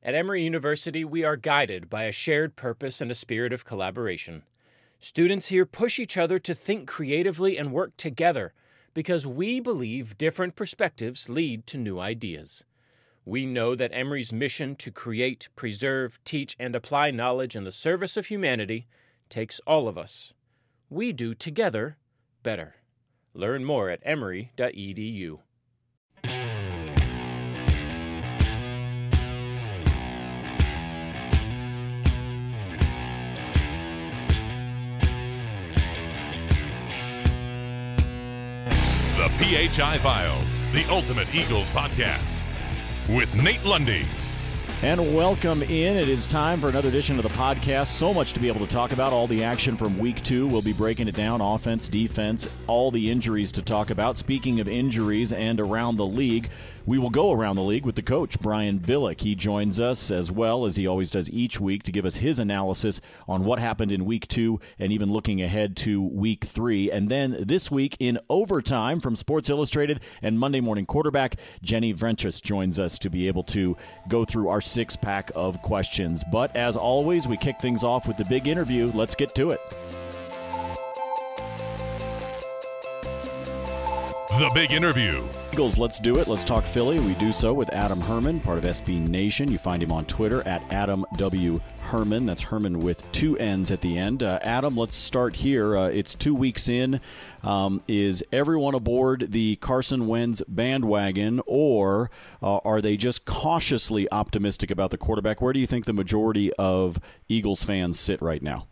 At Emory University, we are guided by a shared purpose and a spirit of collaboration. Students here push each other to think creatively and work together because we believe different perspectives lead to new ideas. We know that Emory's mission to create, preserve, teach, and apply knowledge in the service of humanity takes all of us. We do together better. Learn more at emory.edu. The PHI Files, the Ultimate Eagles podcast, with Nate Lundy. And welcome in. It is time for another edition of the podcast. So much to be able to talk about. All the action from week 2. We'll be breaking it down. Offense, defense, all the injuries to talk about. Speaking of injuries and around the league, we will go around the league with the coach, Brian Billick. He joins us as well as he always does each week to give us his analysis on what happened in week 2 and even looking ahead to week 3. And then this week in overtime from Sports Illustrated and Monday Morning Quarterback, Jenny Vrenches joins us to be able to go through our 6-pack of questions. But as always, we kick things off with the big interview. Let's get to it. The big interview. Eagles, let's do it. Let's talk Philly. We do so with Adam Herman, part of SB Nation. You find him on Twitter at Adam W. Herman. That's Herman with 2 N's at the end. Adam, let's start here. It's 2 weeks in. Is everyone aboard the Carson Wentz bandwagon, or are they just cautiously optimistic about the quarterback? Where do you think the majority of Eagles fans sit right now?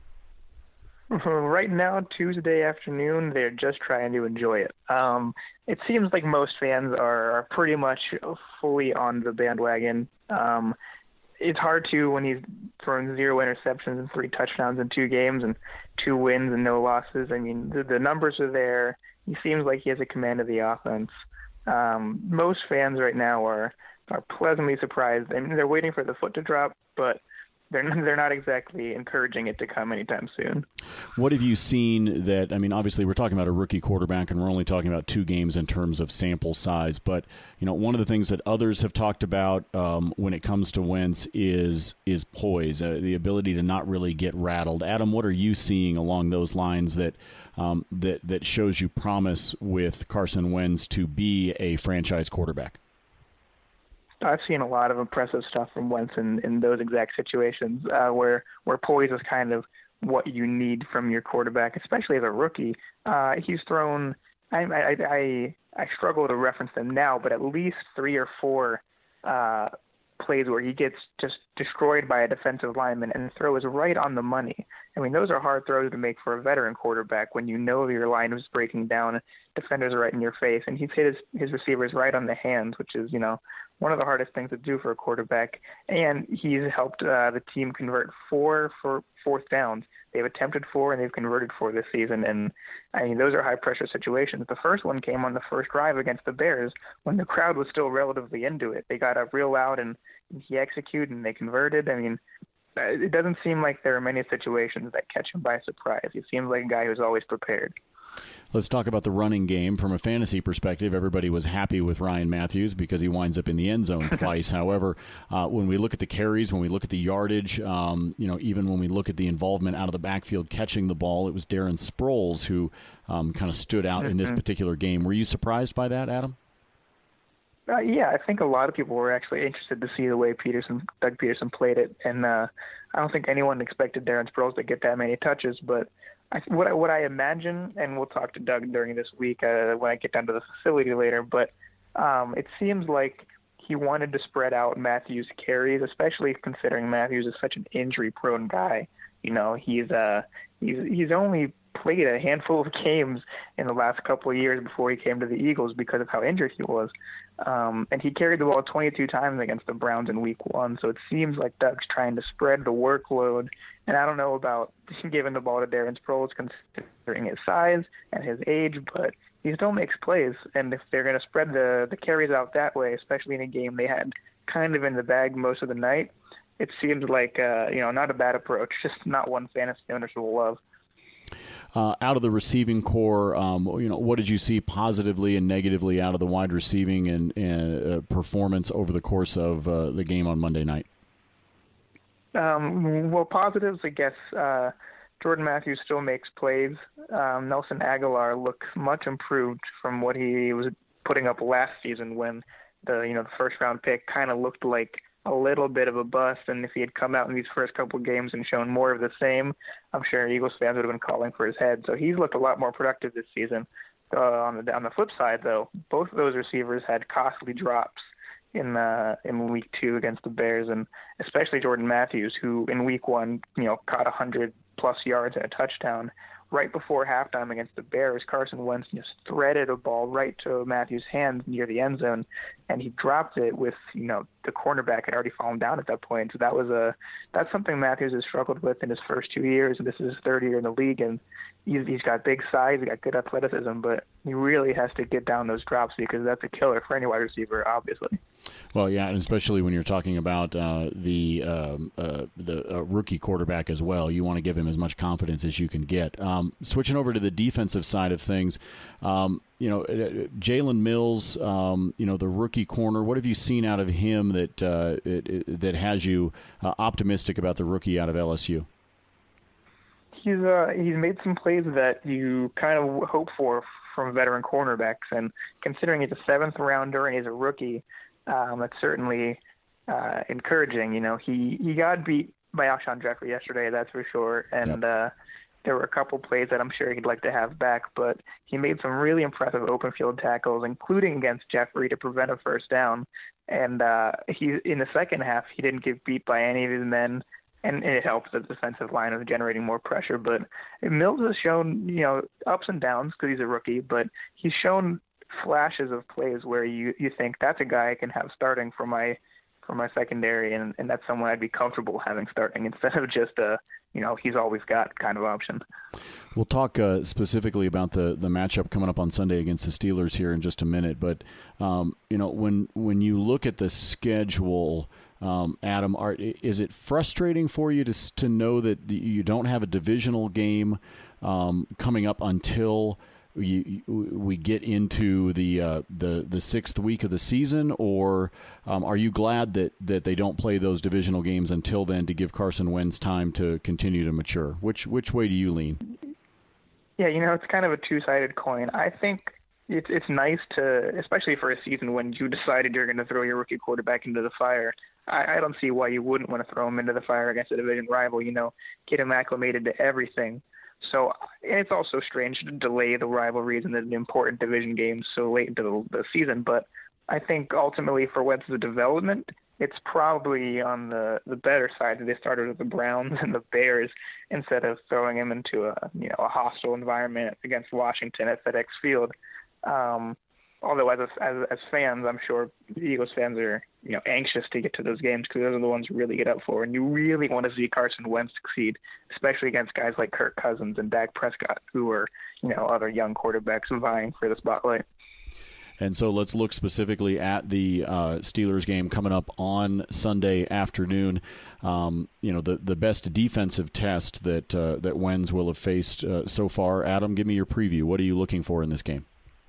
Right now, Tuesday afternoon, they're just trying to enjoy it. It seems like most fans are pretty much fully on the bandwagon. It's hard to when he's thrown 0 interceptions and 3 touchdowns in 2 games and 2 wins and no losses. I mean, the numbers are there. He seems like he has a command of the offense. Most fans right now are pleasantly surprised. I mean, they're waiting for the foot to drop, but they're not exactly encouraging it to come anytime soon. What have you seen that, I mean, obviously we're talking about a rookie quarterback and we're only talking about 2 games in terms of sample size, but, you know, one of the things that others have talked about when it comes to Wentz is poise, the ability to not really get rattled. Adam, what are you seeing along those lines that shows you promise with Carson Wentz to be a franchise quarterback? I've seen a lot of impressive stuff from Wentz in those exact situations where poise is kind of what you need from your quarterback, especially as a rookie. He's thrown I struggle to reference them now, but at least 3 or 4 plays where he gets just destroyed by a defensive lineman and the throw is right on the money. I mean, those are hard throws to make for a veteran quarterback when you know your line is breaking down, defenders are right in your face, and he's hit his receivers right on the hands, which is, you know, one of the hardest things to do for a quarterback. And he's helped the team convert 4 for 4th downs. They've attempted 4 and they've converted 4 this season. And I mean, those are high pressure situations. The first one came on the first drive against the Bears when the crowd was still relatively into it. They got up real loud and he executed and they converted. I mean, it doesn't seem like there are many situations that catch him by surprise. He seems like a guy who's always prepared. Let's talk about the running game. From a fantasy perspective, everybody was happy with Ryan Matthews because he winds up in the end zone twice. However, when we look at the carries, when we look at the yardage, even when we look at the involvement out of the backfield catching the ball, it was Darren Sproles who kind of stood out in this particular game. Were you surprised by that, Adam? Yeah, I think a lot of people were actually interested to see the way Doug Peterson played it, and I don't think anyone expected Darren Sproles to get that many touches. But what I imagine, and we'll talk to Doug during this week when I get down to the facility later, but it seems like he wanted to spread out Matthews' carries, especially considering Matthews is such an injury-prone guy. You know, he's only played a handful of games in the last couple of years before he came to the Eagles because of how injured he was. And he carried the ball 22 times against the Browns in week 1. So it seems like Doug's trying to spread the workload. And I don't know about giving the ball to Darren Sproles considering his size and his age, but he still makes plays. And if they're going to spread the carries out that way, especially in a game they had kind of in the bag most of the night, it seems like, not a bad approach, just not one fantasy owners will love. out of the receiving core, what did you see positively and negatively out of the wide receiving and performance over the course of the game on Monday night? Well, positives, I guess. Jordan Matthews still makes plays. Nelson Aguilar looks much improved from what he was putting up last season when the first round pick kind of looked like a little bit of a bust. And if he had come out in these first couple of games and shown more of the same, I'm sure Eagles fans would have been calling for his head. So he's looked a lot more productive this season. On the flip side, though, both of those receivers had costly drops in week 2 against the Bears, and especially Jordan Matthews, who in week 1, caught 100+ yards and a touchdown. Right before halftime against the Bears, Carson Wentz just threaded a ball right to Matthews' hands near the end zone, and he dropped it with, the cornerback had already fallen down at that point. So that's something Matthews has struggled with in his first 2 years, and this is his third year in the league, and he's got big size, he's got good athleticism, but he really has to get down those drops because that's a killer for any wide receiver, obviously. Well, yeah, and especially when you're talking about the rookie quarterback as well, you want to give him as much confidence as you can get. Switching over to the defensive side of things, Jalen Mills, the rookie corner. What have you seen out of him that has you optimistic about the rookie out of LSU? He's made some plays that you kind of hope for from veteran cornerbacks, and considering he's a 7th rounder and he's a rookie, that's certainly encouraging. He got beat by Alshon Jeffrey yesterday, that's for sure, and there were a couple plays that I'm sure he'd like to have back, but he made some really impressive open field tackles, including against Jeffrey to prevent a first down. And he in the second half, he didn't get beat by any of his men, and it helps the defensive line of generating more pressure. But Mills has shown, ups and downs because he's a rookie, but he's shown flashes of plays where you think that's a guy I can have starting for my secondary, and that's someone I'd be comfortable having starting instead of just he's always got kind of option. We'll talk specifically about the matchup coming up on Sunday against the Steelers here in just a minute, but when you look at the schedule, Adam, is it frustrating for you to know that you don't have a divisional game coming up until we get into the sixth week of the season, or are you glad that they don't play those divisional games until then to give Carson Wentz time to continue to mature? Which way do you lean? Yeah, it's kind of a two-sided coin. I think it's nice to, especially for a season when you decided you're going to throw your rookie quarterback into the fire. I don't see why you wouldn't want to throw him into the fire against a division rival, get him acclimated to everything. So, and it's also strange to delay the rivalries and the important division games so late into the season. But I think ultimately for Wentz's development, it's probably on the better side that they started with the Browns and the Bears instead of throwing him into a hostile environment against Washington at FedEx Field. Although as fans, I'm sure the Eagles fans are anxious to get to those games because those are the ones you really get up for, and you really want to see Carson Wentz succeed, especially against guys like Kirk Cousins and Dak Prescott, who are other young quarterbacks vying for the spotlight. And so let's look specifically at the Steelers game coming up on Sunday afternoon. The best defensive test that Wentz will have faced so far. Adam, give me your preview. What are you looking for in this game?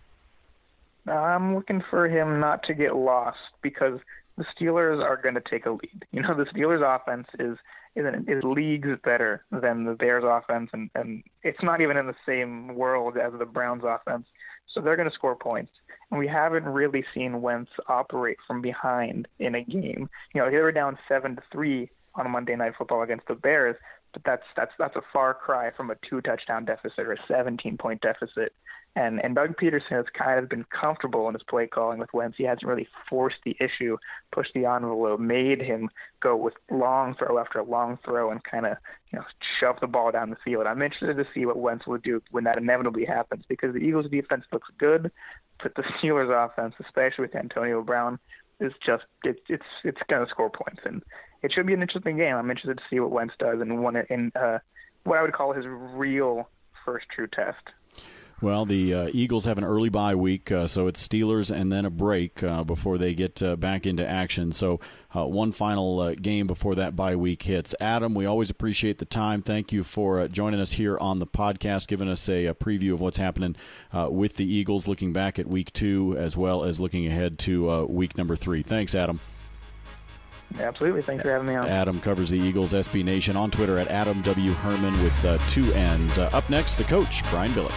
I'm looking for him not to get lost because the Steelers are going to take a lead. The Steelers' offense is leagues better than the Bears' offense, and it's not even in the same world as the Browns' offense. So they're going to score points. And we haven't really seen Wentz operate from behind in a game. They were down 7-3 on a Monday Night Football against the Bears, but that's a far cry from a 2-touchdown deficit or a 17-point deficit. And Doug Peterson has kind of been comfortable in his play calling with Wentz. He hasn't really forced the issue, pushed the envelope, made him go with long throw after long throw and kind of shove the ball down the field. I'm interested to see what Wentz will do when that inevitably happens because the Eagles' defense looks good, but the Steelers' offense, especially with Antonio Brown, is just it's going to score points, and it should be an interesting game. I'm interested to see what Wentz does and what I would call his real first true test. Well, the Eagles have an early bye week, so it's Steelers and then a break before they get back into action. So one final game before that bye week hits. Adam, we always appreciate the time. Thank you for joining us here on the podcast, giving us a preview of what's happening with the Eagles, looking back at week 2 as well as looking ahead to week number 3. Thanks, Adam. Absolutely. Thanks for having me on. Adam covers the Eagles SB Nation on Twitter at Adam W. Herman with 2 N's. Up next, the coach, Brian Billick.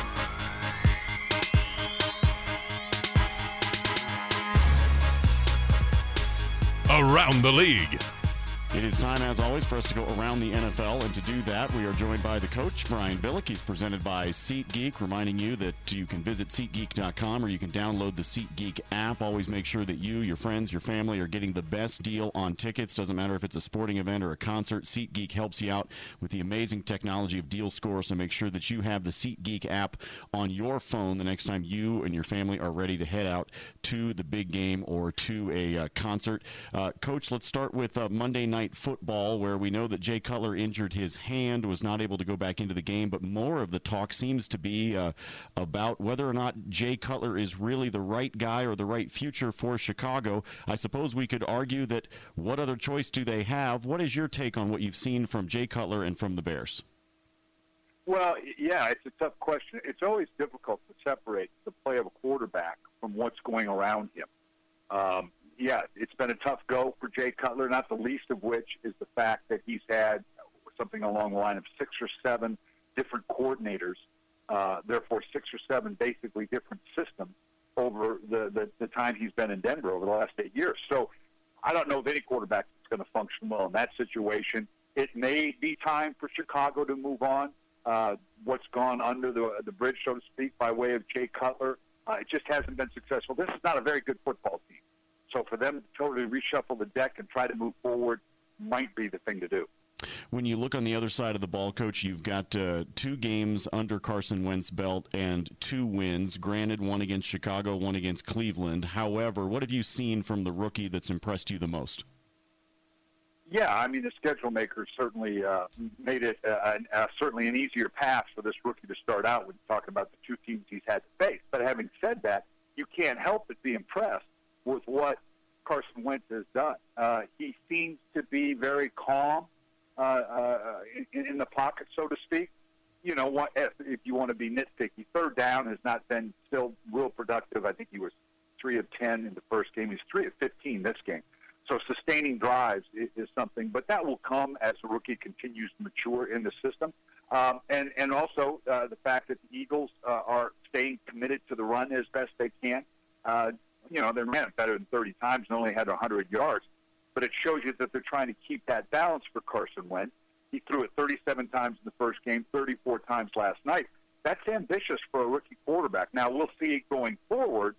Around the League. It is time, as always, for us to go around the NFL, and to do that, we are joined by the coach, Brian Billick. He's presented by SeatGeek, reminding you that you can visit SeatGeek.com or you can download the SeatGeek app. Always make sure that you, your friends, your family are getting the best deal on tickets. Doesn't matter if it's a sporting event or a concert, SeatGeek helps you out with the amazing technology of Deal Score, so make sure that you have the SeatGeek app on your phone the next time you and your family are ready to head out to the big game or to a concert. Coach, let's start with Monday Night Football, where we know that Jay Cutler injured his hand, was not able to go back into the game, but more of the talk seems to be about whether or not Jay Cutler is really the right guy or the right future for Chicago. I suppose we could argue that what other choice do they have? What is your take on what you've seen from Jay Cutler and from the Bears? Well, yeah, it's a tough question. It's always difficult to separate the play of a quarterback from what's going around him. Yeah, it's been a tough go for Jay Cutler, not the least of which is the fact that he's had something along the line of 6 or 7 different coordinators, therefore 6 or 7 basically different systems over the time he's been in Denver over the last 8 years. So I don't know of any quarterback that's going to function well in that situation. It may be time for Chicago to move on. What's gone under the bridge, so to speak, by way of Jay Cutler, it just hasn't been successful. This is not a very good football team. So for them to totally reshuffle the deck and try to move forward might be the thing to do. When you look on the other side of the ball, Coach, you've got 2 games under Carson Wentz's belt and 2 wins. Granted, one against Chicago, one against Cleveland. However, what have you seen from the rookie that's impressed you the most? Yeah, I mean, the schedule makers certainly made it certainly an easier path for this rookie to start out when you talk about the 2 teams he's had to face. But having said that, you can't help but be impressed with what Carson Wentz has done. He seems to be very calm in the pocket, so to speak. You know, what, if you want to be nitpicky, 3rd down has not been still real productive. I think he was 3 of 10 in the first game. He's 3 of 15 this game. So sustaining drives is something, but that will come as the rookie continues to mature in the system. And also the fact that the Eagles are staying committed to the run as best they can. You know, they ran it better than 30 times and only had 100 yards. But it shows you that they're trying to keep that balance for Carson Wentz. He threw it 37 times in the first game, 34 times last night. That's ambitious for a rookie quarterback. Now, we'll see going forward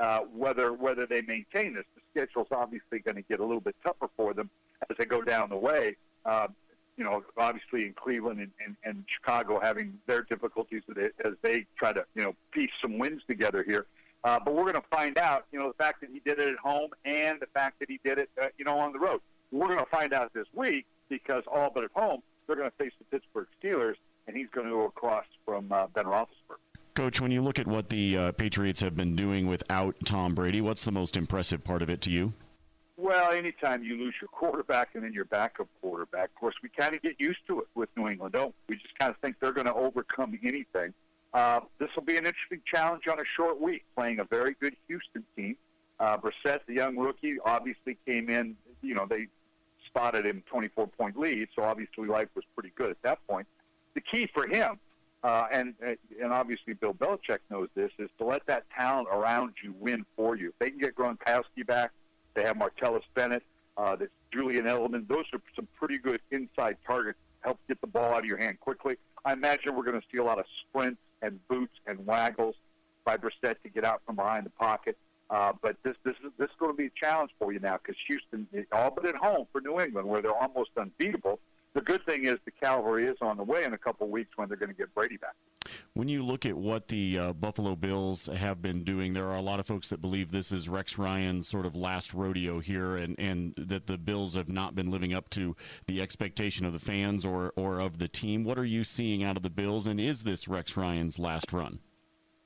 whether they maintain this. The schedule's obviously going to get a little bit tougher for them as they go down the way. You know, obviously in Cleveland and Chicago having their difficulties as they try to, you know, piece some wins together here. But we're going to find out, you know, the fact that he did it at home and the fact that he did it, you know, on the road. We're going to find out this week because all but at home, they're going to face the Pittsburgh Steelers, and he's going to go across from Ben Roethlisberger. Coach, when you look at what the Patriots have been doing without Tom Brady, what's the most impressive part of it to you? Well, anytime you lose your quarterback and then your backup quarterback, of course, we kind of get used to it with New England, don't we? We just kind of think they're going to overcome anything. This will be an interesting challenge on a short week, playing a very good Houston team. Brissett, the young rookie, obviously came in, you know, they spotted him 24-point lead, so obviously life was pretty good at that point. The key for him, and obviously Bill Belichick knows this, is to let that talent around you win for you. If they can get Gronkowski back, they have Martellus Bennett, that's Julian Edelman. Those are some pretty good inside targets to help get the ball out of your hand quickly. I imagine we're going to see a lot of sprints and boots and waggles by Brissett to get out from behind the pocket. But this is going to be a challenge for you now because Houston, all but at home for New England, where they're almost unbeatable. The good thing is the cavalry is on the way in a couple of weeks when they're going to get Brady back. When you look at what the Buffalo Bills have been doing, there are a lot of folks that believe this is Rex Ryan's sort of last rodeo here and that the Bills have not been living up to the expectation of the fans or of the team. What are you seeing out of the Bills, and is this Rex Ryan's last run?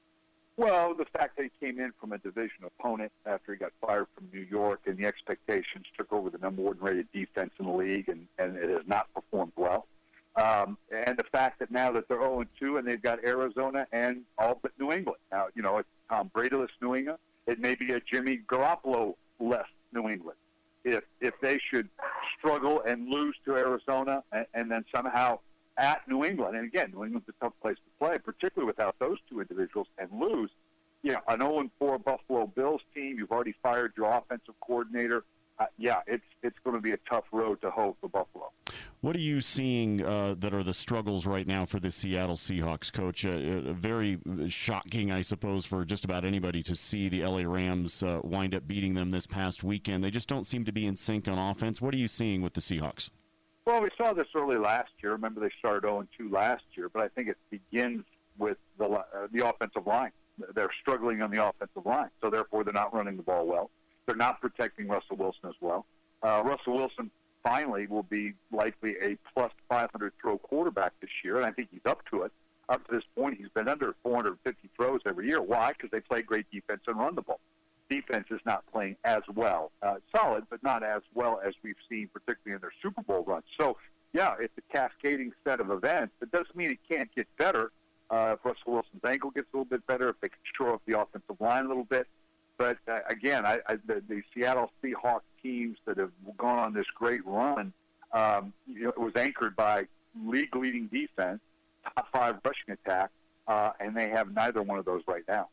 Well, the fact that he came in from a division opponent after he got fired from New York, and the expectations took over the number one rated defense in the league, and it has not performed well. And the fact that now that they're 0-2 and they've got Arizona and all but New England. Now, it's Tom Brady-less New England. It may be a Jimmy Garoppolo-less New England. If they should struggle and lose to Arizona and then somehow at New England, and again, New England's a tough place to play, particularly without those two individuals, and lose, an 0-4 Buffalo Bills team, you've already fired your offensive coordinator. It's going to be a tough road to hoe for Buffalo. What are you seeing that are the struggles right now for the Seattle Seahawks, Coach? Very shocking, I suppose, for just about anybody to see the LA Rams wind up beating them this past weekend. They just don't seem to be in sync on offense. What are you seeing with the Seahawks? Well, we saw this early last year. Remember, they started 0-2 last year, but I think it begins with the offensive line. They're struggling on the offensive line, so therefore they're not running the ball well. They're not protecting Russell Wilson as well. Russell Wilson finally will be likely a plus 500 throw quarterback this year, and I think he's up to it. Up to this point, he's been under 450 throws every year. Why? Because they play great defense and run the ball. Defense is not playing as well. Solid, but not as well as we've seen, particularly in their Super Bowl runs. So, it's a cascading set of events. It doesn't mean it can't get better. If Russell Wilson's ankle gets a little bit better, if they can shore up the offensive line a little bit. But, again, the Seattle Seahawks teams that have gone on this great run, it was anchored by league-leading defense, top 5 rushing attack, and they have neither one of those right now.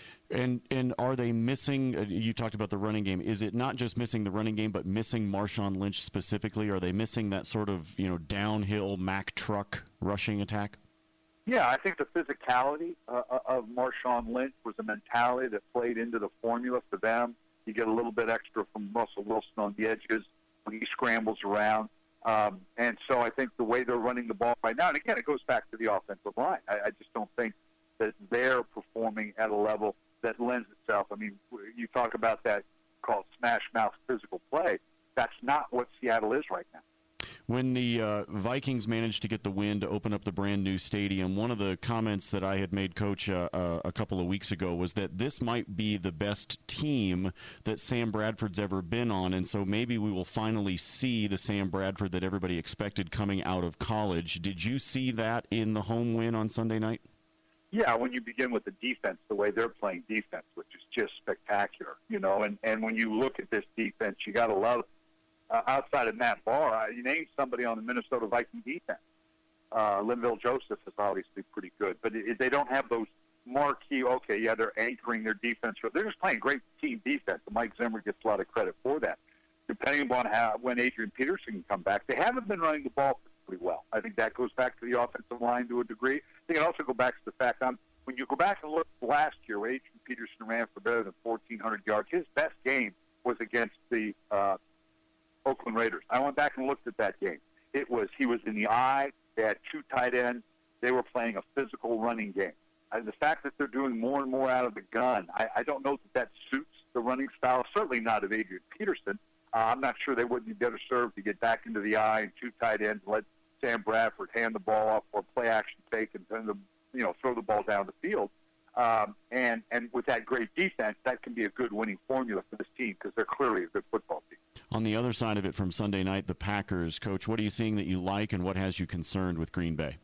And are they missing, you talked about the running game, is it not just missing the running game, but missing Marshawn Lynch specifically? Are they missing that sort of, downhill Mack truck rushing attack? Yeah, I think the physicality of Marshawn Lynch was a mentality that played into the formula for them. You get a little bit extra from Russell Wilson on the edges when he scrambles around. And so I think the way they're running the ball right now, and again, it goes back to the offensive line. I just don't think that they're performing at a level that lends itself. I mean, you talk about that called smash mouth physical play. That's not what Seattle is right now. When the Vikings managed to get the win to open up the brand new stadium, one of the comments that I had made, Coach, a couple of weeks ago was that this might be the best team that Sam Bradford's ever been on, and so maybe we will finally see the Sam Bradford that everybody expected coming out of college. Did you see that in the home win on Sunday night? Yeah, when you begin with the defense, the way they're playing defense, which is just spectacular, and when you look at this defense, you got to love it. Outside of Matt Barr, you name somebody on the Minnesota Viking defense. Linville Joseph is obviously pretty good, but they don't have those marquee, they're anchoring their defense. They're just playing great team defense, and Mike Zimmer gets a lot of credit for that. Depending upon when Adrian Peterson can come back, they haven't been running the ball pretty well. I think that goes back to the offensive line to a degree. I think it also goes back to the fact when you go back and look last year, Adrian Peterson ran for better than 1,400 yards. His best game was against the Oakland Raiders. I went back and looked at that game. He was in the eye. They had 2 tight ends. They were playing a physical running game. The fact that they're doing more and more out of the gun, I don't know that suits the running style. Certainly not of Adrian Peterson. I'm not sure they wouldn't be better served to get back into the eye and 2 tight ends and let Sam Bradford hand the ball off or play action fake and throw the ball down the field. And with that great defense, that can be a good winning formula for this team because they're clearly a good football team. On the other side of it from Sunday night, the Packers, Coach, what are you seeing that you like and what has you concerned with Green Bay?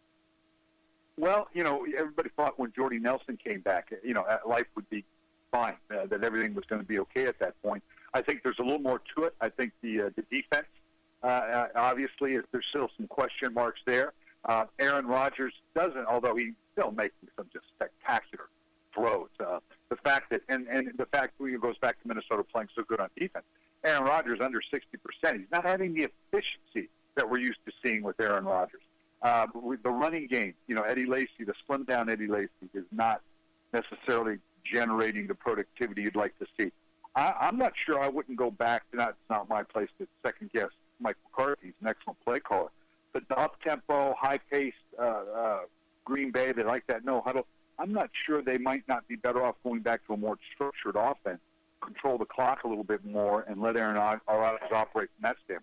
Well, everybody thought when Jordy Nelson came back, life would be fine, that everything was going to be okay at that point. I think there's a little more to it. I think the defense, obviously, there's still some question marks there. Aaron Rodgers doesn't, although he's still making some just spectacular throws. The fact that, and the fact it goes back to Minnesota playing so good on defense. Aaron Rodgers under 60%. He's not having the efficiency that we're used to seeing with Aaron Rodgers. With the running game, Eddie Lacy, the slimmed down Eddie Lacy, is not necessarily generating the productivity you'd like to see. I'm not sure. I wouldn't go back. It's not my place to second guess Mike McCarthy. He's an excellent play caller. But the up-tempo, high-paced Green Bay, they like that no-huddle. I'm not sure they might not be better off going back to a more structured offense, control the clock a little bit more, and let Aaron Rodgers operate from that standpoint.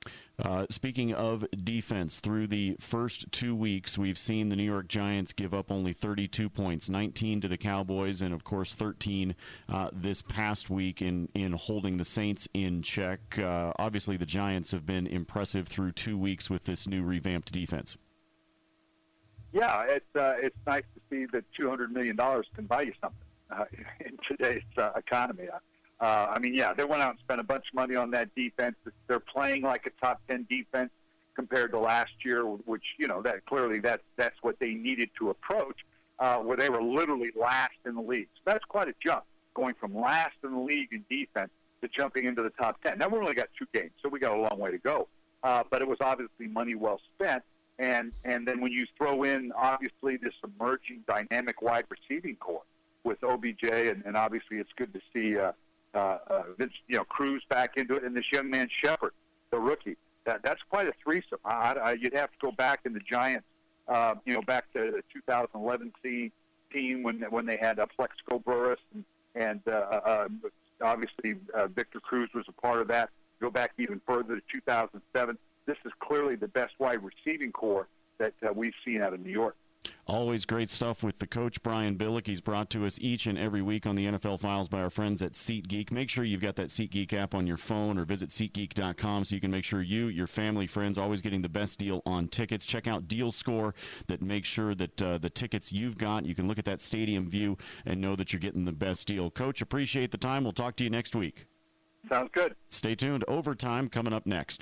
Speaking of defense, through the first 2 weeks, we've seen the New York Giants give up only 32 points, 19 to the Cowboys, and, of course, 13 this past week in holding the Saints in check. Obviously, the Giants have been impressive through 2 weeks with this new revamped defense. Yeah, it's nice to see that $200 million can buy you something in today's economy. They went out and spent a bunch of money on that defense. They're playing like a top 10 defense compared to last year, which, that's what they needed to approach, where they were literally last in the league. So that's quite a jump, going from last in the league in defense to jumping into the top 10. Now, we only got 2 games, so we got a long way to go. But it was obviously money well spent. And then when you throw in, obviously, this emerging dynamic wide receiving core with OBJ, and obviously it's good to see Vince, Cruz back into it, and this young man Shepard, the rookie. That's quite a threesome. You'd have to go back in the Giants, back to the 2011 team when they had Plexico Burress and obviously Victor Cruz was a part of that. Go back even further to 2007. This is clearly the best wide receiving core that we've seen out of New York. Always great stuff with the coach, Brian Billick. He's brought to us each and every week on the NFL Files by our friends at SeatGeek. Make sure you've got that SeatGeek app on your phone or visit SeatGeek.com so you can make sure you, your family, friends, always getting the best deal on tickets. Check out Deal Score that makes sure that the tickets you've got, you can look at that stadium view and know that you're getting the best deal. Coach, appreciate the time. We'll talk to you next week. Sounds good. Stay tuned. Overtime coming up next.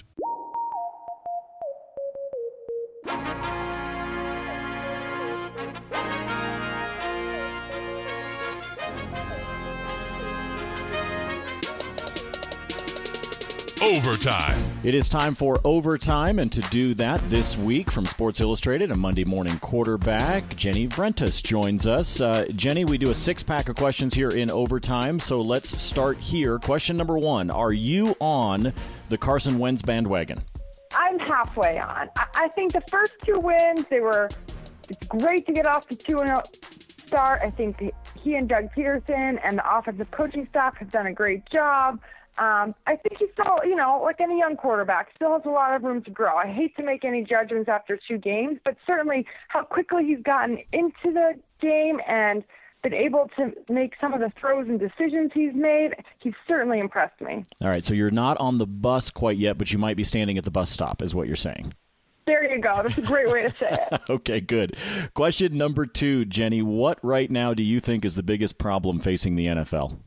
Overtime. It is time for Overtime, and to do that this week from Sports Illustrated, a Monday morning quarterback, Jenny Vrentas joins us. Jenny, we do a 6-pack of questions here in Overtime, so let's start here. Question number 1, are you on the Carson Wentz bandwagon? I'm halfway on. I think the first 2 wins, it's great to get off the 2-0 start. I think he and Doug Peterson and the offensive coaching staff have done a great job. I think he's still, like any young quarterback, still has a lot of room to grow. I hate to make any judgments after 2 games, but certainly how quickly he's gotten into the game and been able to make some of the throws and decisions he's made, he's certainly impressed me. All right, so you're not on the bus quite yet, but you might be standing at the bus stop is what you're saying. There you go. That's a great way to say it. Okay, good. Question number 2, Jenny, what right now do you think is the biggest problem facing the NFL?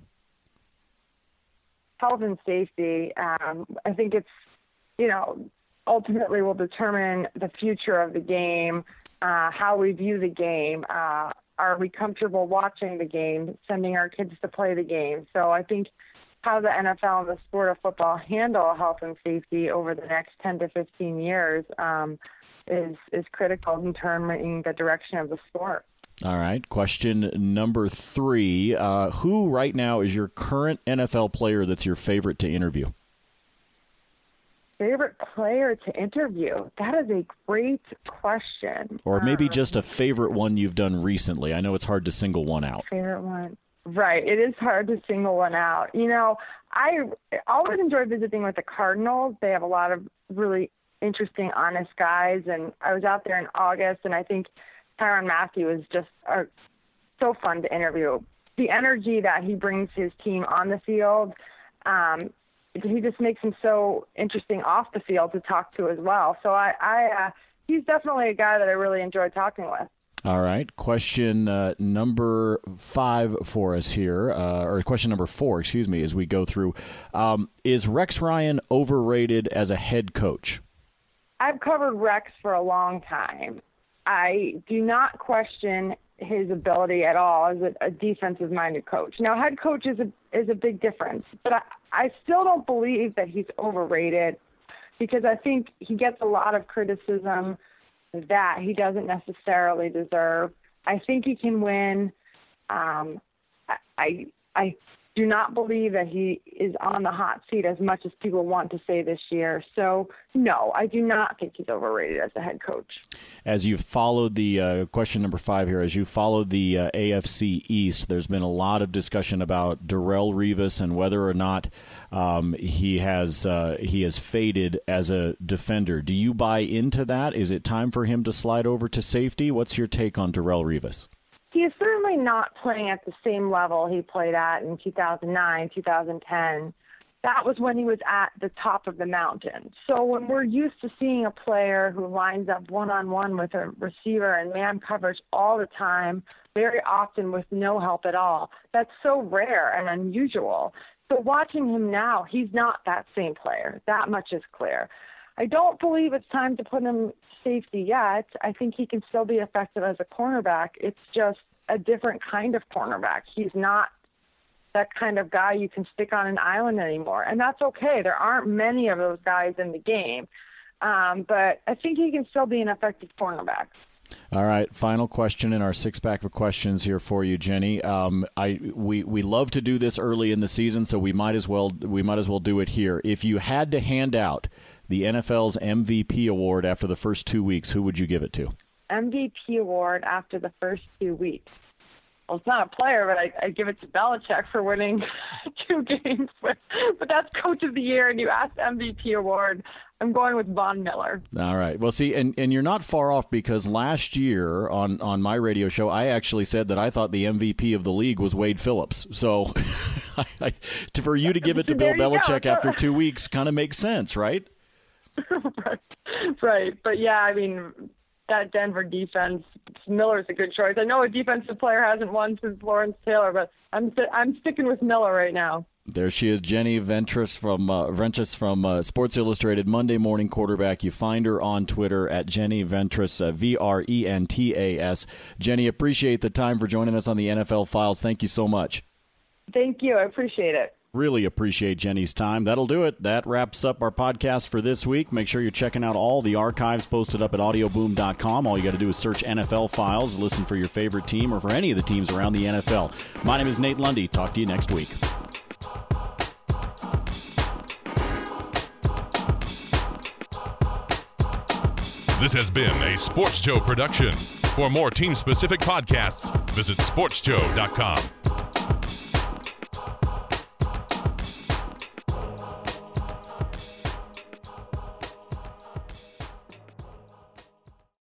Health and safety. I think it's, ultimately will determine the future of the game, how we view the game. Are we comfortable watching the game, sending our kids to play the game? So I think how the NFL and the sport of football handle health and safety over the next 10 to 15 years is critical in determining the direction of the sport. All right. Question number 3. Who right now is your current NFL player that's your favorite to interview? Favorite player to interview? That is a great question. Or maybe just a favorite one you've done recently. I know it's hard to single one out. Favorite one. Right. It is hard to single one out. I always enjoy visiting with the Cardinals. They have a lot of really interesting, honest guys. And I was out there in August, and I think Tyrann Mathieu is just so fun to interview. The energy that he brings his team on the field, he just makes him so interesting off the field to talk to as well. So he's definitely a guy that I really enjoy talking with. All right. Question number 5 for us here, or question number 4, excuse me, as we go through. Is Rex Ryan overrated as a head coach? I've covered Rex for a long time. I do not question his ability at all as a defensive-minded coach. Now, head coach is a big difference, but I still don't believe that he's overrated because I think he gets a lot of criticism that he doesn't necessarily deserve. I think he can win. I do not believe that he is on the hot seat as much as people want to say this year. So, no, I do not think he's overrated as a head coach. As you've followed the question number 5 here, as you followed the AFC East, there's been a lot of discussion about Darrelle Revis and whether or not he has faded as a defender. Do you buy into that? Is it time for him to slide over to safety? What's your take on Darrelle Revis? He is certainly not playing at the same level he played at in 2009, 2010. That was when he was at the top of the mountain. So when we're used to seeing a player who lines up one-on-one with a receiver and man coverage all the time, very often with no help at all, that's so rare and unusual. So watching him now, he's not that same player. That much is clear. I don't believe it's time to put him safety yet. I think he can still be effective as a cornerback. It's just a different kind of cornerback. He's not that kind of guy you can stick on an island anymore, and that's okay. There aren't many of those guys in the game, but I think he can still be an effective cornerback. All right, final question in our 6-pack of questions here for you, Jenny. We love to do this early in the season, so we might as well do it here. If you had to hand out the NFL's MVP award after the first 2 weeks, who would you give it to? MVP award after the first 2 weeks. Well, it's not a player, but I give it to Belichick for winning 2 games. But that's Coach of the Year, and you asked MVP award. I'm going with Von Miller. All right. Well, see, and you're not far off, because last year on my radio show, I actually said that I thought the MVP of the league was Wade Phillips. So for you to give it to Bill Belichick after 2 weeks kind of makes sense, right? Right. But, yeah, I mean, that Denver defense, Miller's a good choice. I know a defensive player hasn't won since Lawrence Taylor, but I'm sticking with Miller right now. There she is, Jenny Ventris from Sports Illustrated, Monday Morning Quarterback. You find her on Twitter at Jenny Ventris, Vrentas. Jenny, appreciate the time for joining us on the NFL Files. Thank you so much. Thank you. I appreciate it. Really appreciate Jenny's time. That'll do it. That wraps up our podcast for this week. Make sure you're checking out all the archives posted up at audioboom.com. All you got to do is search NFL Files, listen for your favorite team or for any of the teams around the NFL. My name is Nate Lundy. Talk to you next week. This has been a Sports Joe production. For more team-specific podcasts, visit sportsjoe.com.